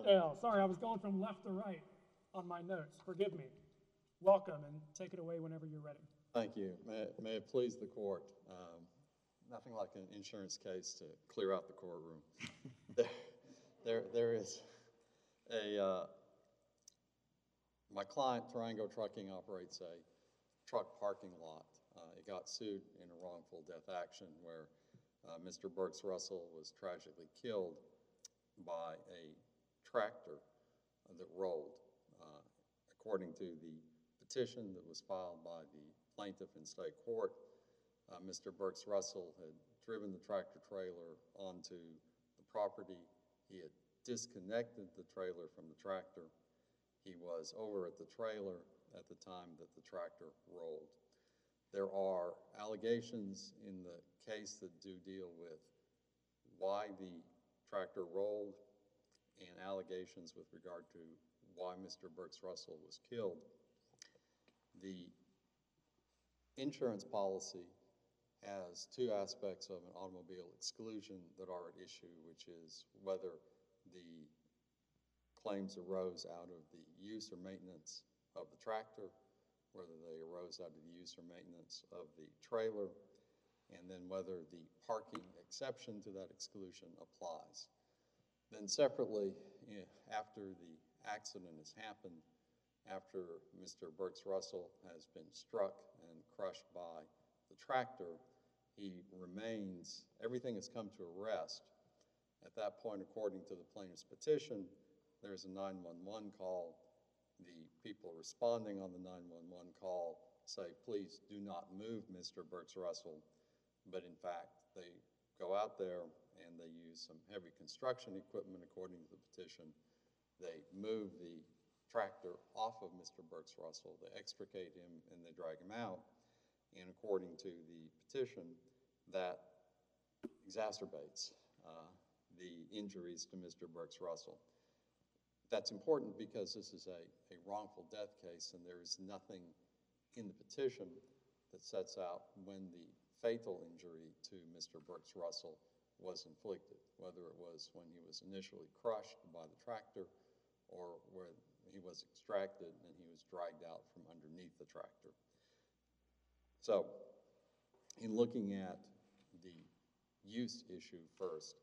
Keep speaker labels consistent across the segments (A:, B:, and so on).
A: Martindale. Sorry, I was going from left to right on my notes. Forgive me. Welcome, and take it away whenever you're ready.
B: Thank you. May it please the court. Nothing like an insurance case to clear out the courtroom. there is a, my client, Triangle Trucking, operates a truck parking lot. It got sued in a wrongful death action where Mr. Burks Russell was tragically killed by a tractor that rolled. According to the petition that was filed by the plaintiff in state court, Mr. Burks Russell had driven the tractor trailer onto the property. He had disconnected the trailer from the tractor. He was over at the trailer at the time that the tractor rolled. There are allegations in the case that do deal with why the tractor rolled and allegations with regard to why Mr. Burks Russell was killed. The insurance policy has two aspects of an automobile exclusion that are at issue, which is whether the claims arose out of the use or maintenance of the tractor, whether they arose out of the use or maintenance of the trailer, and then whether the parking exception to that exclusion applies. Then separately, after the accident has happened, after Mr. Burks Russell has been struck and crushed by the tractor, he remains, everything has come to a rest. At that point, according to the plaintiff's petition, there's a 911 call. The people responding on the 911 call say, please do not move Mr. Burks Russell. But in fact, they go out there and they use some heavy construction equipment according to the petition. They move the tractor off of Mr. Burks Russell, they extricate him and they drag him out. And according to the petition, that exacerbates the injuries to Mr. Burks Russell. That's important because this is a wrongful death case and there is nothing in the petition that sets out when the fatal injury to Mr. Burks Russell was inflicted, whether it was when he was initially crushed by the tractor or where he was extracted and he was dragged out from underneath the tractor. So, in looking at the use issue first,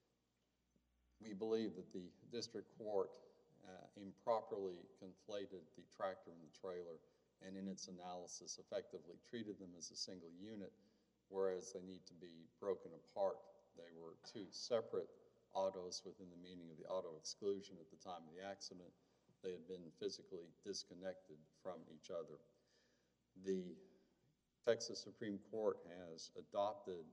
B: we believe that the district court improperly conflated the tractor and the trailer and in its analysis effectively treated them as a single unit, whereas they need to be broken apart. They were two separate autos within the meaning of the auto exclusion at the time of the accident. They had been physically disconnected from each other. The Texas Supreme Court has adopted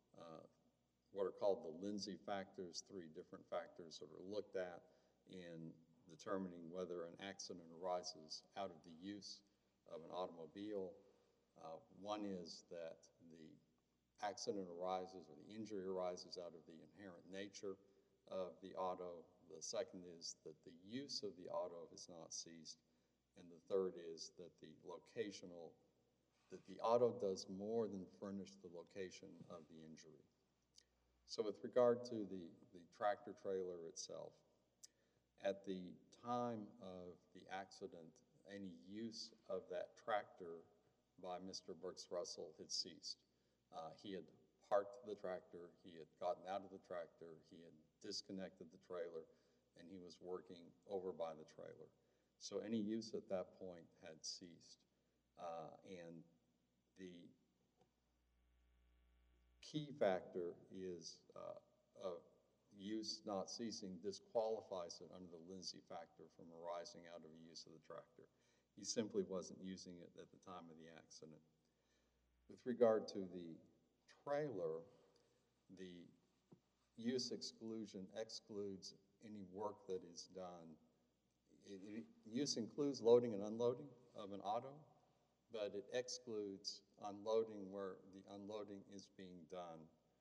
B: what are called the Lindsay factors, three different factors that are looked at in determining whether an accident arises out of the use of an automobile. One is that the accident arises or the injury arises out of the inherent nature of the auto. The second is that the use of the auto has not ceased. And the third is that the auto does more than furnish the location of the injury. So with regard to the tractor trailer itself, at the time of the accident, any use of that tractor by Mr. Burks Russell had ceased. He had parked the tractor, he had gotten out of the tractor, he had disconnected the trailer, and he was working over by the trailer. So any use at that point had ceased. And the key factor is use not ceasing disqualifies it under the Lindsay factor from arising out of a use of the tractor. He simply wasn't using it at the time of the accident. With regard to the trailer, the use exclusion excludes any work that is done. Use includes loading and unloading of an auto, but it excludes unloading where the unloading is being done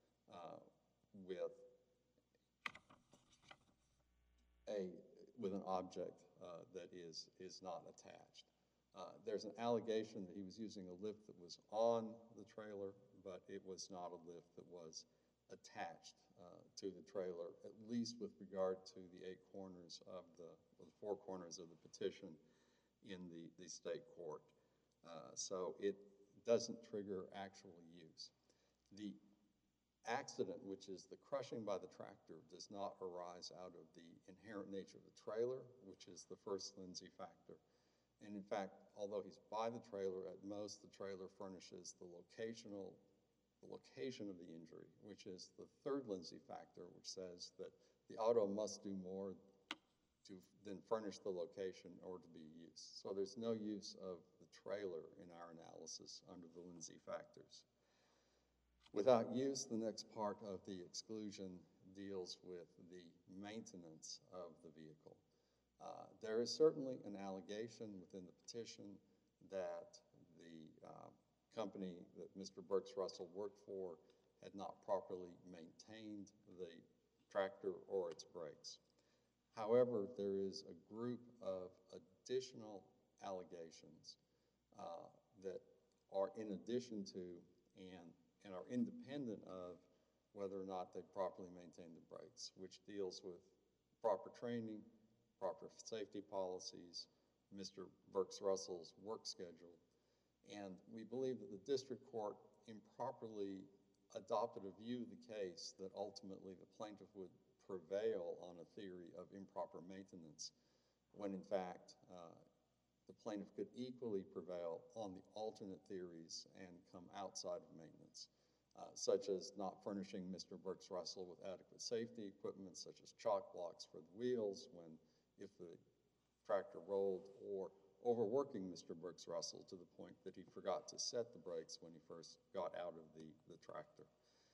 B: with an object that is not attached. There's an allegation that he was using a lift that was on the trailer, but it was not a lift that was attached to the trailer, at least with regard to the the four corners of the petition in the state court. So it doesn't trigger actual use. The accident, which is the crushing by the tractor, does not arise out of the inherent nature of the trailer, which is the first Lindsay factor. And in fact, although he's by the trailer, at most the trailer furnishes the location of the injury, which is the third Lindsay factor, which says that the auto must do more than furnish the location or to be used. So there's no use of the trailer in our analysis under the Lindsay factors. Without use, the next part of the exclusion deals with the maintenance of the vehicle. There is certainly an allegation within the petition that the company that Mr. Burks Russell worked for had not properly maintained the tractor or its brakes. However, there is a group of additional allegations that are in addition to and are independent of whether or not they properly maintain the brakes, which deals with proper training, proper safety policies, Mr. Burks Russell's work schedule. And we believe that the district court improperly adopted a view of the case that ultimately the plaintiff would prevail on a theory of improper maintenance, when in fact the plaintiff could equally prevail on the alternate theories and come outside of maintenance, such as not furnishing Mr. Burks Russell with adequate safety equipment, such as chock blocks for the wheels if the tractor rolled, or overworking Mr. Burks Russell to the point that he forgot to set the brakes when he first got out of the tractor.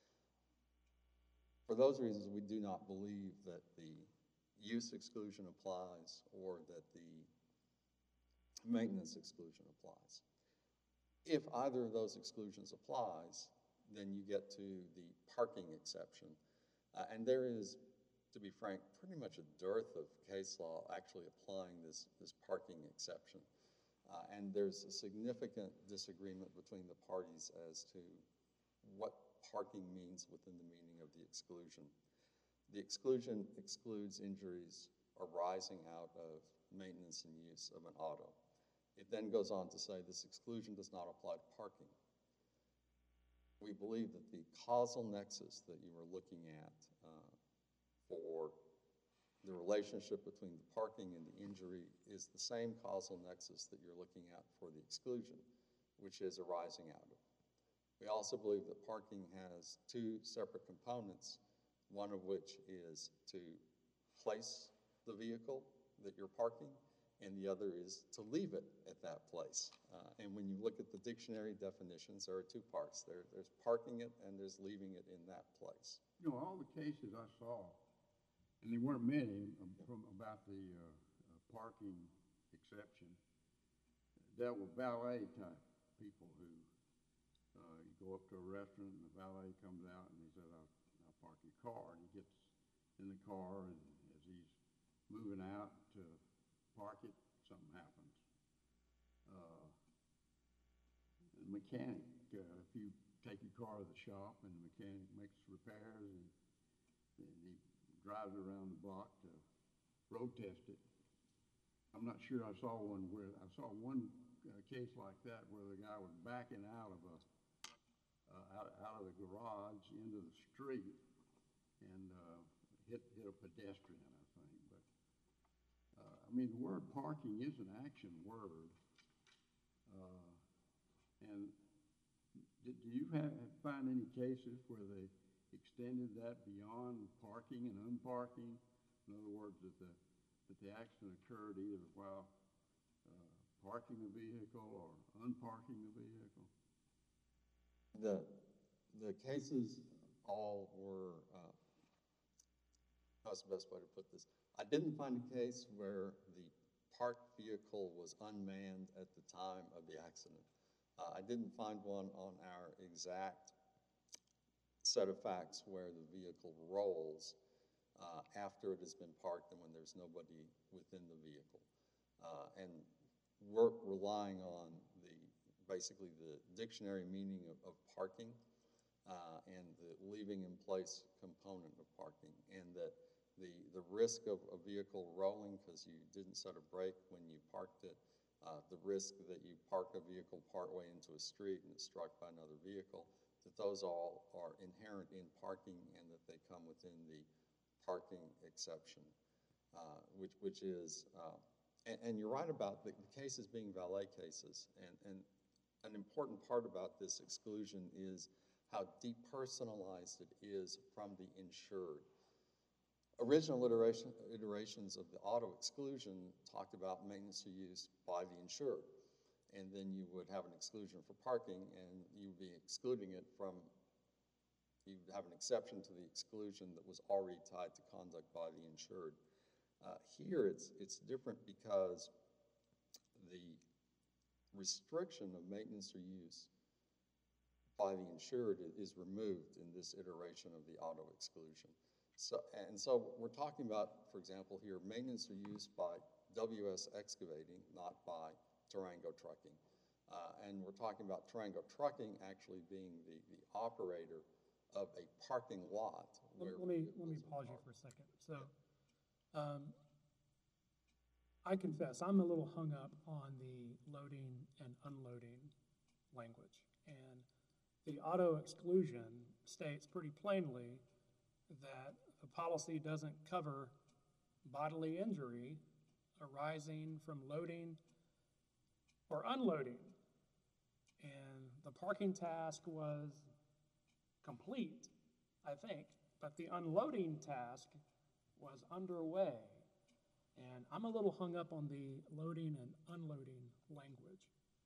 B: For those reasons, we do not believe that the use exclusion applies or that the maintenance exclusion applies. If either of those exclusions applies, then you get to the parking exception. And there is, to be frank, pretty much a dearth of case law actually applying this parking exception. And there's a significant disagreement between the parties as to what parking means within the meaning of the exclusion. The exclusion excludes injuries arising out of maintenance and use of an auto. It then goes on to say this exclusion does not apply to parking. We believe that the causal nexus that you are looking at for the relationship between the parking and the injury is the same causal nexus that you're looking at for the exclusion, which is arising out of. We also believe that parking has two separate components, one of which is to place the vehicle that you're parking, and the other is to leave it at that place. And when you look at the dictionary definitions, there are two parts. There's parking it and there's leaving it in that place.
C: You know, all the cases I saw, and there weren't many about the parking exception, dealt with valet type people who you go up to a restaurant and the valet comes out and he says, I'll park your car. And he gets in the car, and as he's moving out to park it, something happens. The mechanic, if you take your car to the shop and the mechanic makes repairs and he drives around the block to road test it. I'm not sure I saw one case like that where the guy was backing out of the garage into the street and hit a pedestrian, I think. But I mean, the word parking is an action word. And do you find any cases where they extended that beyond parking and unparking? In other words, that the accident occurred either while parking the vehicle or unparking the vehicle?
B: The cases all were, how's the best way to put this? I didn't find a case where the parked vehicle was unmanned at the time of the accident. I didn't find one on our exact set of facts where the vehicle rolls after it has been parked and when there's nobody within the vehicle. And we're relying on basically the dictionary meaning of parking, and the leaving in place component of parking, and that the risk of a vehicle rolling because you didn't set a brake when you parked it, the risk that you park a vehicle partway into a street and it's struck by another vehicle, that those all are inherent in parking and that they come within the parking exception, which is, and you're right about the cases being valet cases, and an important part about this exclusion is how depersonalized it is from the insured. Original iterations of the auto exclusion talked about maintenance or use by the insured. And then you would have an exclusion for parking, and you would be excluding it from, you would have an exception to the exclusion that was already tied to conduct by the insured. Here it's different because the restriction of maintenance or use by the insured is removed in this iteration of the auto exclusion. So we're talking about, for example, here, maintenance or use by WS Excavating, not by Tarango Trucking. And we're talking about Tarango Trucking actually being the operator of a parking lot.
A: Let me pause you for a second. So I confess, I'm a little hung up on the loading and unloading language. And the auto exclusion states pretty plainly that the policy doesn't cover bodily injury arising from loading or unloading. And the parking task was complete, I think, but the unloading task was underway. And I'm a little hung up on the loading and unloading language.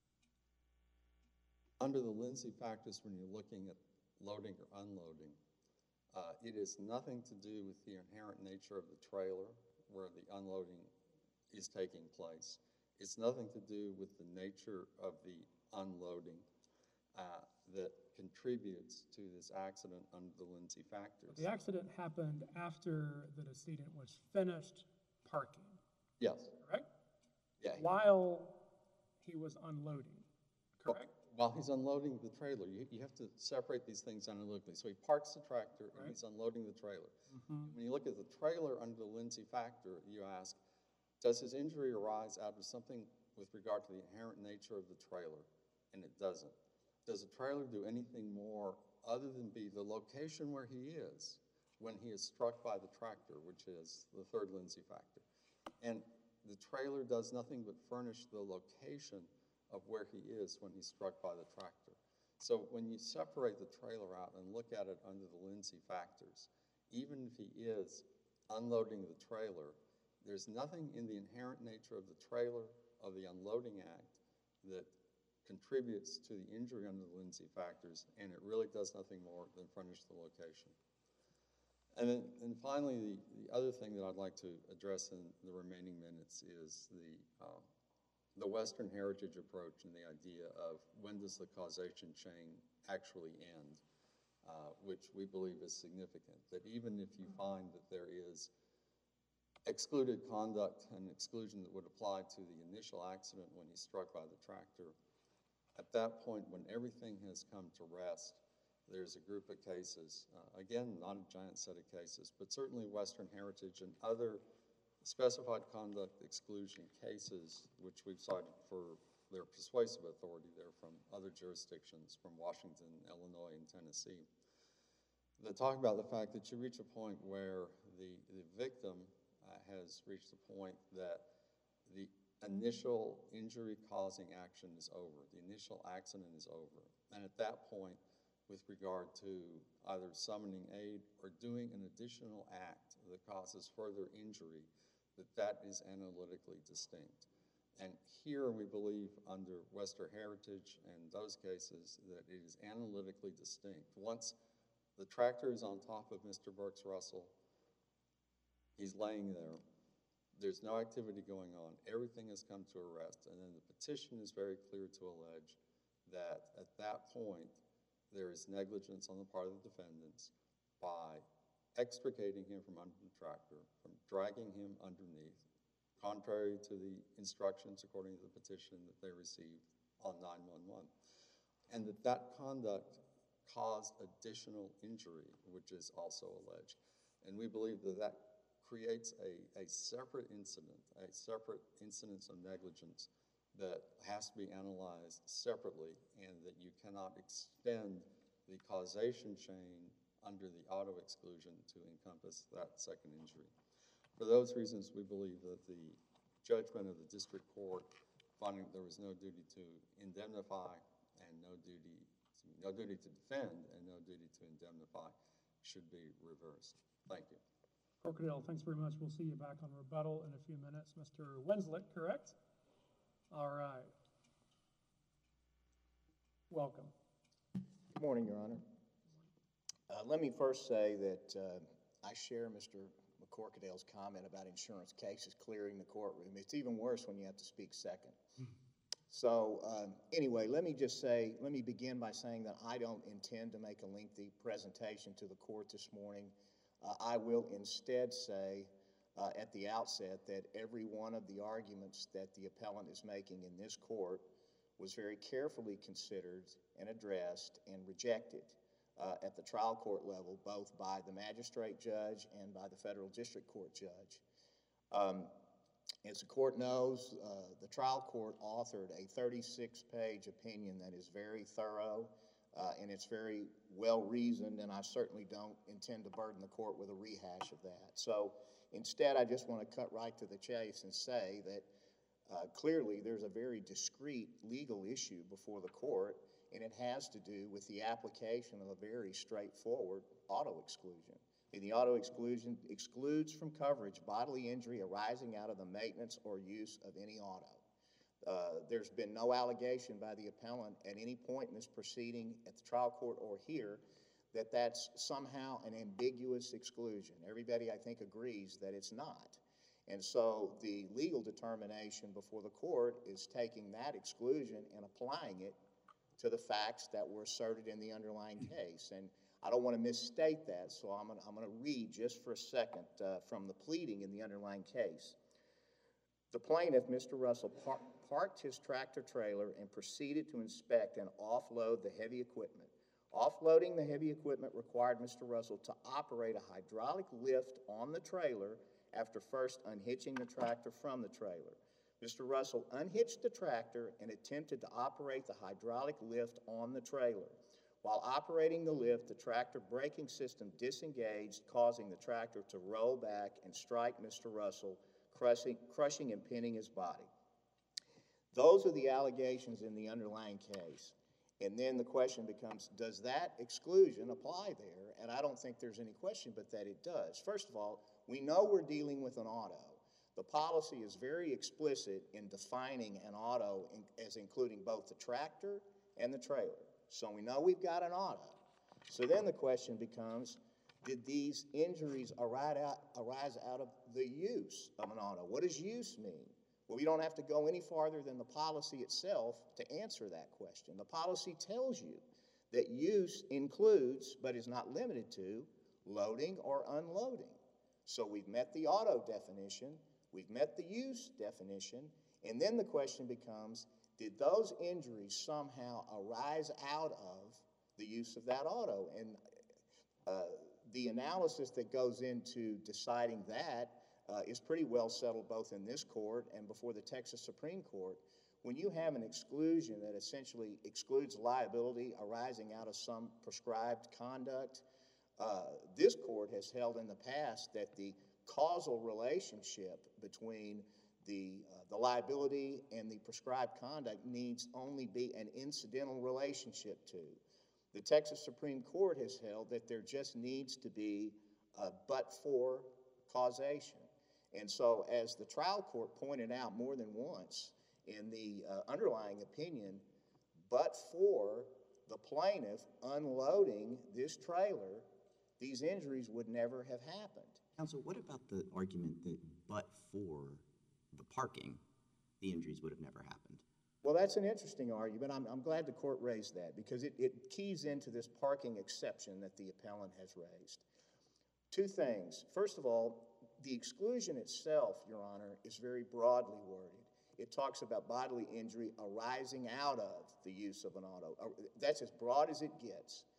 B: Under the Lindsay factors, when you're looking at loading or unloading, it is nothing to do with the inherent nature of the trailer where the unloading is taking place. It's nothing to do with the nature of the unloading that contributes to this accident under the Lindsay factors.
A: The accident happened after the decedent was finished parking.
B: Yes.
A: Correct?
B: Yeah.
A: While he was unloading, correct?
B: While he's unloading the trailer, you have to separate these things analytically. So he parks the tractor and he's unloading the trailer. When you look at the trailer under the Lindsay factor, you ask, does his injury arise out of something with regard to the inherent nature of the trailer? And it doesn't. Does the trailer do anything more other than be the location where he is when he is struck by the tractor, which is the third Lindsay factor? And the trailer does nothing but furnish the location of where he is when he's struck by the tractor. So when you separate the trailer out and look at it under the Lindsay factors, even if he is unloading the trailer, there's nothing in the inherent nature of the trailer, of the unloading act, that contributes to the injury under the Lindsay factors, and it really does nothing more than furnish the location. And finally, the other thing that I'd like to address in the remaining minutes is the Western heritage approach and the idea of when does the causation chain actually end, which we believe is significant. That even if you find that there is excluded conduct and exclusion that would apply to the initial accident when he's struck by the tractor, at that point when everything has come to rest, there's a group of cases, again, not a giant set of cases, but certainly Western heritage and other specified conduct exclusion cases, which we've cited for their persuasive authority there from other jurisdictions, from Washington, Illinois, and Tennessee, that talk about the fact that you reach a point where the victim has reached the point that the initial injury-causing action is over, the initial accident is over, and at that point, with regard to either summoning aid or doing an additional act that causes further injury, that is analytically distinct. And here we believe under Western heritage and those cases that it is analytically distinct. Once the tractor is on top of Mr. Burks Russell, he's laying there, there's no activity going on, everything has come to a rest, and then the petition is very clear to allege that at that point there is negligence on the part of the defendants by extricating him from under the tractor, from dragging him underneath, contrary to the instructions according to the petition that they received on 911. And that conduct cause additional injury, which is also alleged. And we believe that that creates a separate incident, a separate incidence of negligence that has to be analyzed separately, and that you cannot extend the causation chain under the auto exclusion to encompass that second injury. For those reasons, we believe that the judgment of the district court finding that there was no duty to indemnify and no duty to defend and no duty to indemnify should be reversed. Thank you.
A: Corkadale, thanks very much. We'll see you back on rebuttal in a few minutes. Mr. Wenslick, correct? All right. Welcome.
D: Good morning, Your Honor. Let me first say that I share Mr. McCorkadale's comment about insurance cases clearing the courtroom. It's even worse when you have to speak second. So anyway, let me begin by saying that I don't intend to make a lengthy presentation to the court this morning. I will instead say at the outset that every one of the arguments that the appellant is making in this court was very carefully considered and addressed and rejected at the trial court level, both by the magistrate judge and by the federal district court judge. As the court knows, the trial court authored a 36-page opinion that is very thorough and it's very well-reasoned, and I certainly don't intend to burden the court with a rehash of that. So instead, I just want to cut right to the chase and say that clearly there's a very discrete legal issue before the court, and it has to do with the application of a very straightforward auto exclusion. And the auto exclusion excludes from coverage bodily injury arising out of the maintenance or use of any auto. There's been no allegation by the appellant at any point in this proceeding at the trial court or here that that's somehow an ambiguous exclusion. Everybody, I think, agrees that it's not. And so the legal determination before the court is taking that exclusion and applying it to the facts that were asserted in the underlying case. And I don't want to misstate that, so I'm going to read just for a second from the pleading in the underlying case. The plaintiff, Mr. Russell, parked his tractor trailer and proceeded to inspect and offload the heavy equipment. Offloading the heavy equipment required Mr. Russell to operate a hydraulic lift on the trailer after first unhitching the tractor from the trailer. Mr. Russell unhitched the tractor and attempted to operate the hydraulic lift on the trailer. While operating the lift, the tractor braking system disengaged, causing the tractor to roll back and strike Mr. Russell, crushing and pinning his body. Those are the allegations in the underlying case. And then the question becomes, does that exclusion apply there? And I don't think there's any question but that it does. First of all, we know we're dealing with an auto. The policy is very explicit in defining an auto as including both the tractor and the trailer. So we know we've got an auto. So then the question becomes, did these injuries arise out of the use of an auto? What does use mean? Well, we don't have to go any farther than the policy itself to answer that question. The policy tells you that use includes, but is not limited to, loading or unloading. So we've met the auto definition, we've met the use definition, and then the question becomes, did those injuries somehow arise out of the use of that auto? And the analysis that goes into deciding that is pretty well settled both in this court and before the Texas Supreme Court. When you have an exclusion that essentially excludes liability arising out of some prescribed conduct, this court has held in the past that the causal relationship between the liability and the prescribed conduct needs only be an incidental relationship to. The Texas Supreme Court has held that there just needs to be a but-for causation. And so as the trial court pointed out more than once in the underlying opinion, but for the plaintiff unloading this trailer, these injuries would never have happened.
E: Counsel, what about the argument that but for the parking, the injuries would have never happened?
D: Well, that's an interesting argument. I'm glad the court raised that because it keys into this parking exception that the appellant has raised. Two things. First of all, the exclusion itself, Your Honor, is very broadly worded. It talks about bodily injury arising out of the use of an auto. That's as broad as it gets.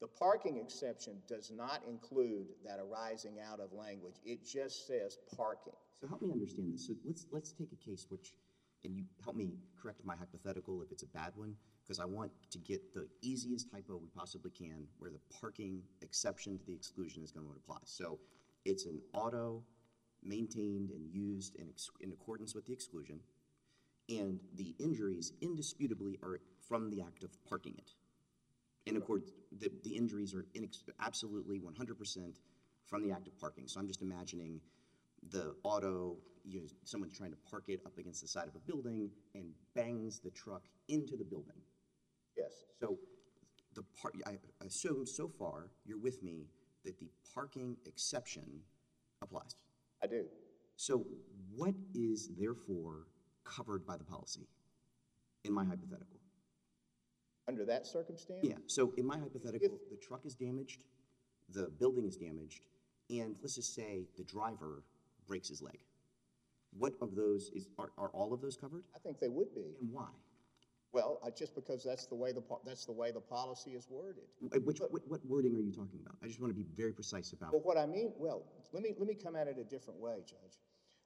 D: The parking exception does not include that arising out of language. It just says parking.
E: So help me understand this. So let's take a case which, and you help me correct my hypothetical if it's a bad one, because I want to get the easiest typo we possibly can where the parking exception to the exclusion is going to apply. So it's an auto maintained and used in accordance with the exclusion, and the injuries indisputably are from the act of parking it. In accordance, the injuries are absolutely 100% from the act of parking. So I'm just imagining the auto, someone's trying to park it up against the side of a building and bangs the truck into the building.
D: Yes.
E: So I assume so far you're with me that the parking exception applies.
D: I do.
E: So what is therefore covered by the policy in my hypothetical?
D: Under that circumstance?
E: Yeah, so in my hypothetical, the truck is damaged, the building is damaged, and let's just say the driver breaks his leg. What of those are all of those covered?
D: I think they would be.
E: And why?
D: Well, just because that's the way the policy is worded.
E: What wording are you talking about? I just want to be very precise about.
D: Well, what I mean, well, let me come at it a different way, Judge.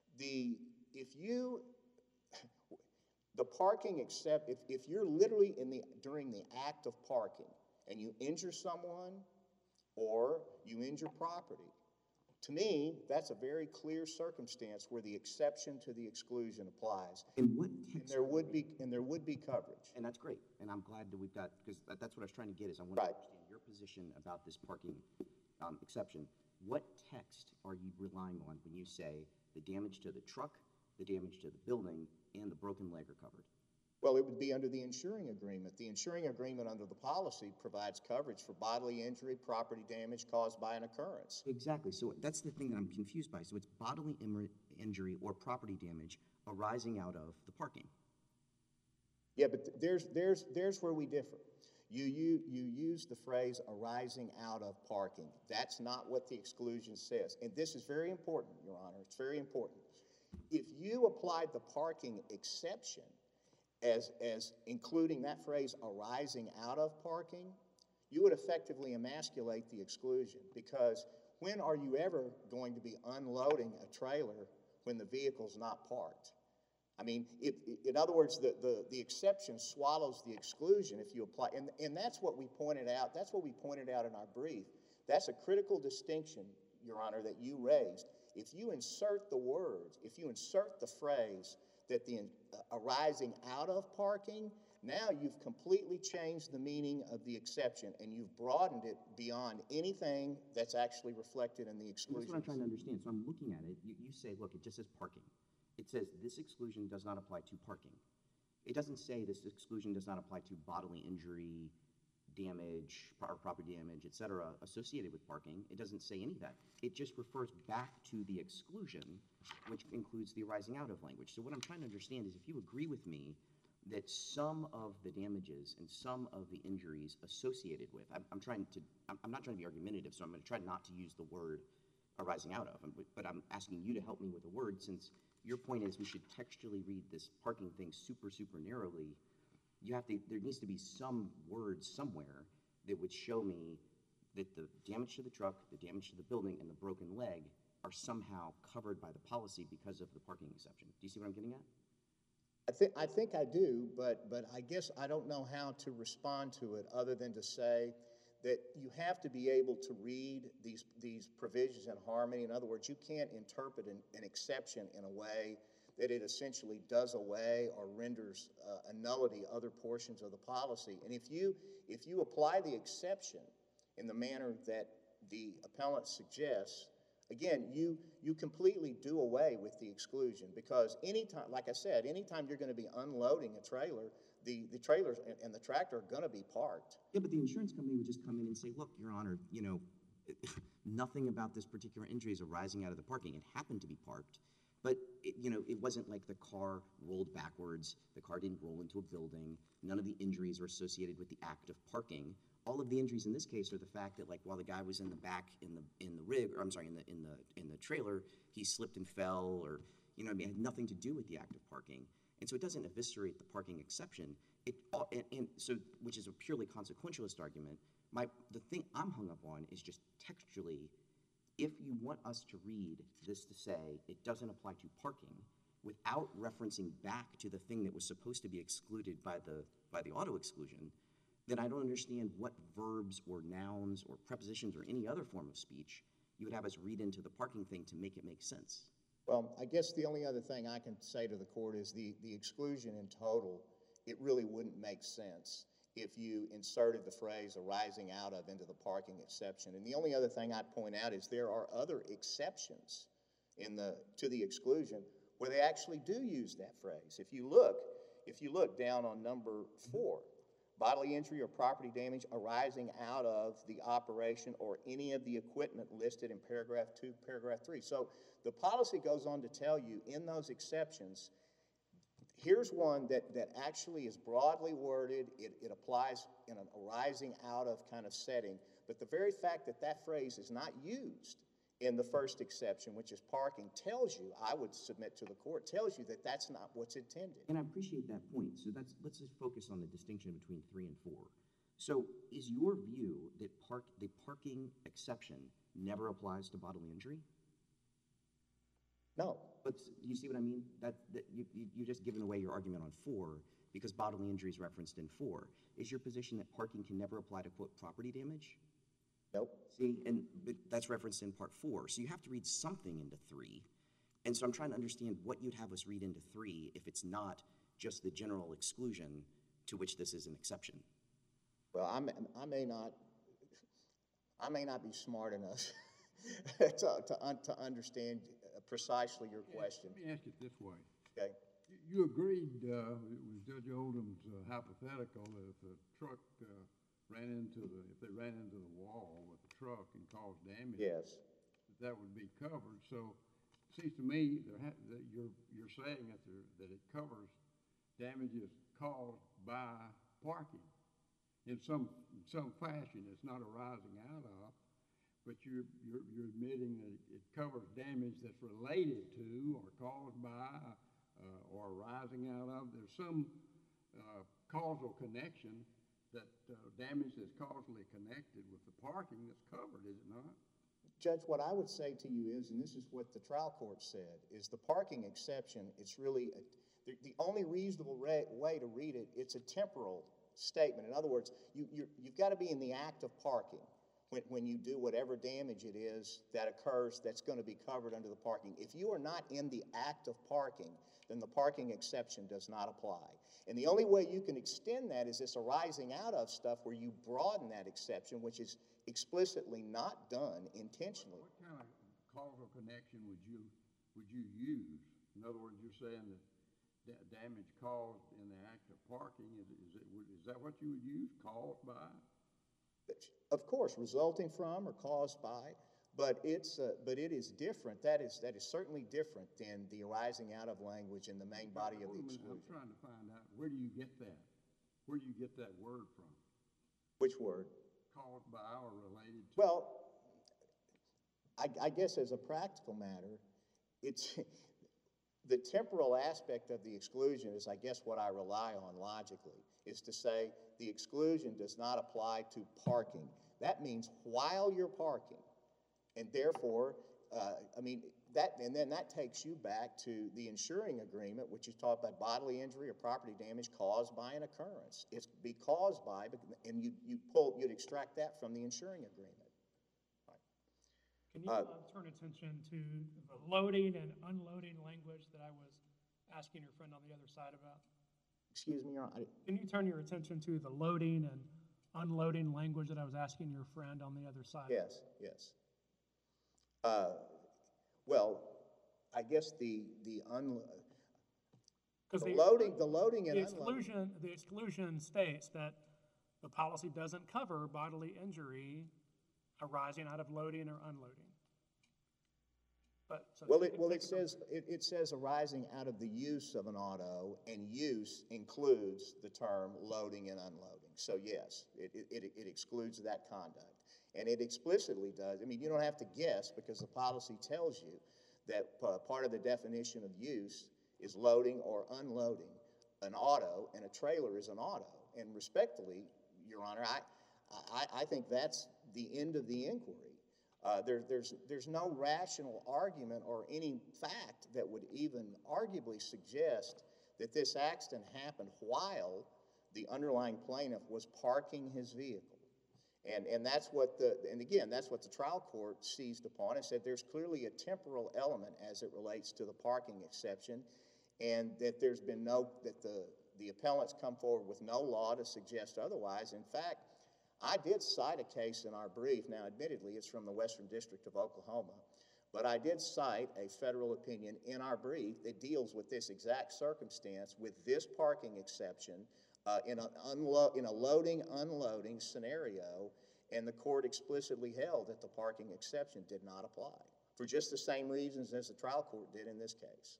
D: The parking if you're literally during the act of parking and you injure someone or you injure property, to me, that's a very clear circumstance where the exception to the exclusion applies.
E: And what text?
D: And there would be coverage.
E: And that's great. And I'm glad that we've got, because that's what I was trying to get is I want to understand your position about this parking exception. What text are you relying on when you say the damage to the truck, the damage to the building, and the broken leg are covered?
D: Well, it would be under the insuring agreement. The insuring agreement under the policy provides coverage for bodily injury, property damage caused by an occurrence.
E: Exactly. So that's the thing that I'm confused by. So it's bodily injury or property damage arising out of the parking.
D: Yeah, but there's where we differ. You use the phrase arising out of parking. That's not what the exclusion says. And this is very important, Your Honor. It's very important. If you applied the parking exception as including that phrase arising out of parking, you would effectively emasculate the exclusion, because when are you ever going to be unloading a trailer when the vehicle's not parked? I mean, in other words, the exception swallows the exclusion if you apply, and that's what we pointed out. That's what we pointed out in our brief. That's a critical distinction, Your Honor, that you raised. If you insert the words, if you insert the phrase that the arising out of parking, now you've completely changed the meaning of the exception, and you've broadened it beyond anything that's actually reflected in the exclusion.
E: That's what I'm trying to understand. So I'm looking at it. You say, look, it just says parking. It says this exclusion does not apply to parking. It doesn't say this exclusion does not apply to bodily injury, damage, property damage, etc., associated with parking. It doesn't say any of that. It just refers back to the exclusion, which includes the arising out of language. So what I'm trying to understand is if you agree with me that some of the damages and some of the injuries associated with, I'm not trying to be argumentative, so I'm going to try not to use the word arising out of, but I'm asking you to help me with a word, since your point is we should textually read this parking thing super, super narrowly. There needs to be some words somewhere that would show me that the damage to the truck, the damage to the building, and the broken leg are somehow covered by the policy because of the parking exception. Do you see what I'm getting at?
D: I think I do, but I guess I don't know how to respond to it other than to say that you have to be able to read these provisions in harmony. In other words, you can't interpret an exception in a way that it essentially does away or renders a nullity other portions of the policy. And if you apply the exception in the manner that the appellant suggests, again, you completely do away with the exclusion, because anytime, like I said, anytime you're going to be unloading a trailer, the trailers and the tractor are going to be parked.
E: Yeah, but the insurance company would just come in and say, look, Your Honor, nothing about this particular injury is arising out of the parking. It happened to be parked, but it wasn't like the car rolled backwards. The car didn't roll into a building. None of the injuries are associated with the act of parking. All of the injuries in this case are the fact that, like, while the guy was in the back in the rig, or I'm sorry, in the trailer, he slipped and fell, or it had nothing to do with the act of parking. And so it doesn't eviscerate the parking exception. So, which is a purely consequentialist argument. The thing I'm hung up on is just textually, if you want us to read this to say it doesn't apply to parking without referencing back to the thing that was supposed to be excluded by the auto exclusion, then I don't understand what verbs or nouns or prepositions or any other form of speech you would have us read into the parking thing to make it make sense.
D: Well, I guess the only other thing I can say to the court is the exclusion in total, it really wouldn't make sense if you inserted the phrase arising out of into the parking exception. And the only other thing I'd point out is there are other exceptions to the exclusion where they actually do use that phrase. If you look down on number 4, bodily injury or property damage arising out of the operation or any of the equipment listed in paragraph 2, paragraph 3. So the policy goes on to tell you in those exceptions, here's one that actually is broadly worded. It applies in an arising out of kind of setting. But the very fact that that phrase is not used in the first exception, which is parking, tells you, I would submit to the court, tells you that that's not what's intended.
E: And I appreciate that point. So let's just focus on the distinction between 3 and 4. So is your view that the parking exception never applies to bodily injury?
D: No.
E: But do you see what I mean? That you're just giving away your argument on 4 because bodily injury is referenced in 4. Is your position that parking can never apply to, quote, property damage?
D: Nope.
E: See, and that's referenced in part 4. So you have to read something into 3. And so I'm trying to understand what you'd have us read into 3 if it's not just the general exclusion to which this is an exception.
D: Well, I may not be smart enough to understand precisely your question.
C: Let me ask it this way.
D: Okay.
C: You agreed with Judge Oldham's hypothetical that if a truck if they ran into the wall with a truck and caused damage,
D: Yes.
C: that would be covered. So it seems to me that you're saying that it covers damages caused by parking in some fashion. It's not arising out of, but you're admitting that it covers damage that's related to or caused by or arising out of. There's some causal connection that damage that's causally connected with the parking that's covered, is it not?
D: Judge, what I would say to you is, and this is what the trial court said, is the parking exception, it's really, the only reasonable way to read it, it's a temporal statement. In other words, you've got to be in the act of parking when you do whatever damage it is that occurs that's going to be covered under the parking. If you are not in the act of parking, then the parking exception does not apply. And the only way you can extend that is this arising out of stuff where you broaden that exception, which is explicitly not done intentionally.
C: What kind of causal connection would you use? In other words, you're saying that damage caused in the act of parking, is that what you would use, caused by?
D: Of course, resulting from or caused by, but it is different. That is certainly different than the arising out of language in the main body of the exclusion.
C: I'm trying to find out, where do you get that? Where do you get that word from?
D: Which word?
C: Caused by or related to?
D: Well, I guess as a practical matter, it's the temporal aspect of the exclusion is, I guess, what I rely on logically, is to say the exclusion does not apply to parking. That means while you're parking, and therefore, and then that takes you back to the insuring agreement, which is taught by bodily injury or property damage caused by an occurrence. It's be caused by, and you'd extract that from the insuring agreement.
A: Can you turn attention to the loading and unloading language that I was asking your friend on the other side about?
D: Excuse me, Your Honor.
A: Can you turn your attention to the loading and unloading language that I was asking your friend on the other side?
D: Yes, yes. Well, I guess the loading and unloading.
A: The exclusion states that the policy doesn't cover bodily injury arising out of loading or unloading. But so
D: it says arising out of the use of an auto, and use includes the term loading and unloading. So yes, it excludes that conduct. And it explicitly does. I mean, you don't have to guess because the policy tells you that part of the definition of use is loading or unloading an auto, and a trailer is an auto. And respectfully, Your Honor, I think that's the end of the inquiry. There's no rational argument or any fact that would even arguably suggest that this accident happened while the underlying plaintiff was parking his vehicle. And that's what that's what the trial court seized upon and said there's clearly a temporal element as it relates to the parking exception, and that there's been the appellants come forward with no law to suggest otherwise. In fact, I did cite a case in our brief. Now, admittedly, it's from the Western District of Oklahoma, but I did cite a federal opinion in our brief that deals with this exact circumstance with this parking exception in a loading-unloading scenario, and the court explicitly held that the parking exception did not apply for just the same reasons as the trial court did in this case.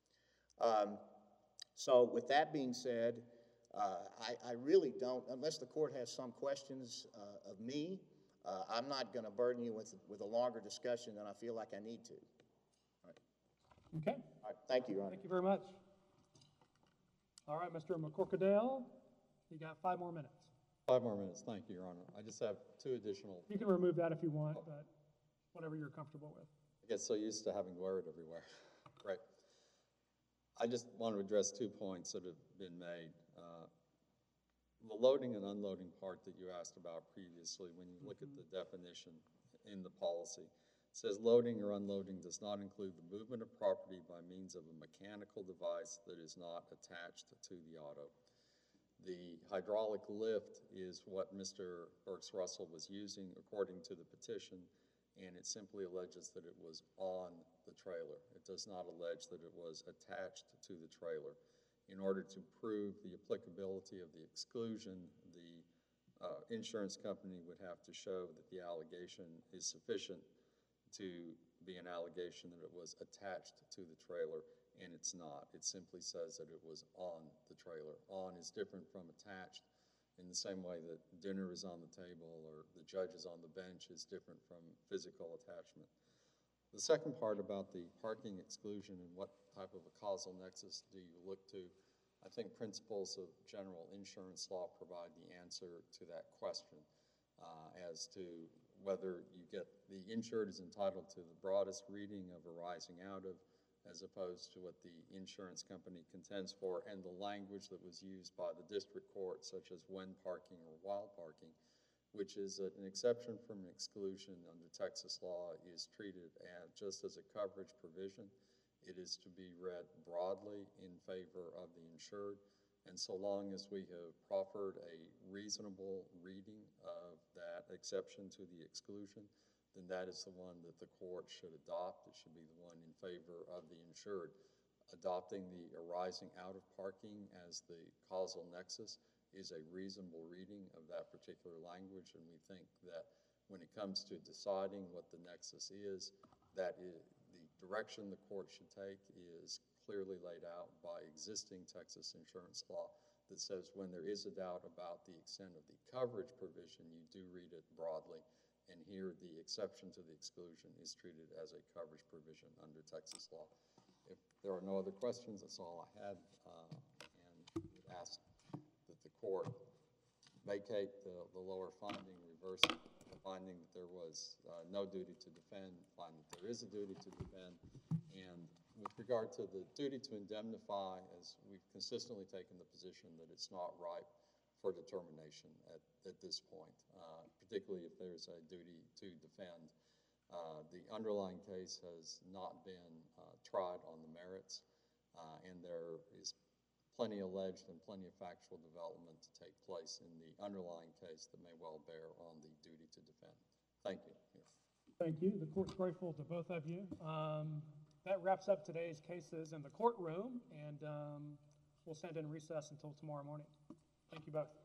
D: So with that being said, I really don't, unless the court has some questions of me, I'm not going to burden you with a longer discussion than I feel like I need to. All right.
A: Okay.
D: All right. Thank you, Your Honor.
A: Thank you very much. All right, Mr. McCorkadale, you got 5 more minutes.
B: 5 more minutes, thank you, Your Honor. I just have 2 additional.
A: You can remove that if you want, but whatever you're comfortable with.
B: I get so used to having word everywhere. Great. I just want to address 2 points that have been made. The loading and unloading part that you asked about previously, when you look at the definition in the policy, it says loading or unloading does not include the movement of property by means of a mechanical device that is not attached to the auto. The hydraulic lift is what Mr. Burks-Russell was using according to the petition, and it simply alleges that it was on the trailer. It does not allege that it was attached to the trailer. In order to prove the applicability of the exclusion, the insurance company would have to show that the allegation is sufficient to be an allegation that it was attached to the trailer, and it's not. It simply says that it was on the trailer. On is different from attached, in the same way that dinner is on the table or the judge is on the bench is different from physical attachment. The second part about the parking exclusion and what type of a causal nexus do you look to, I think principles of general insurance law provide the answer to that question as to whether you get the insured is entitled to the broadest reading of arising out of, as opposed to what the insurance company contends for, and the language that was used by the district court, such as when parking or while parking, which is an exception from an exclusion under Texas law is treated just as a coverage provision. It is to be read broadly in favor of the insured, and so long as we have proffered a reasonable reading of that exception to the exclusion, then that is the one that the court should adopt. It should be the one in favor of the insured. Adopting the arising out of parking as the causal nexus is a reasonable reading of that particular language, and we think that when it comes to deciding what the nexus is, that is, the direction the court should take is clearly laid out by existing Texas insurance law that says when there is a doubt about the extent of the coverage provision, you do read it broadly, and here the exception to the exclusion is treated as a coverage provision under Texas law. If there are no other questions, that's all I had, and would ask that the court vacate the lower finding, reverse the finding that there was no duty to defend, find that there is a duty to defend, and with regard to the duty to indemnify, as we've consistently taken the position that it's not ripe for determination at this point, particularly if there's a duty to defend. The underlying case has not been tried on the merits, and there is plenty alleged and plenty of factual development to take place in the underlying case that may well bear on the duty to defend. Thank you. Yes.
A: Thank you. The court's grateful to both of you. That wraps up today's cases in the courtroom, and we'll stand in recess until tomorrow morning. Thank you both.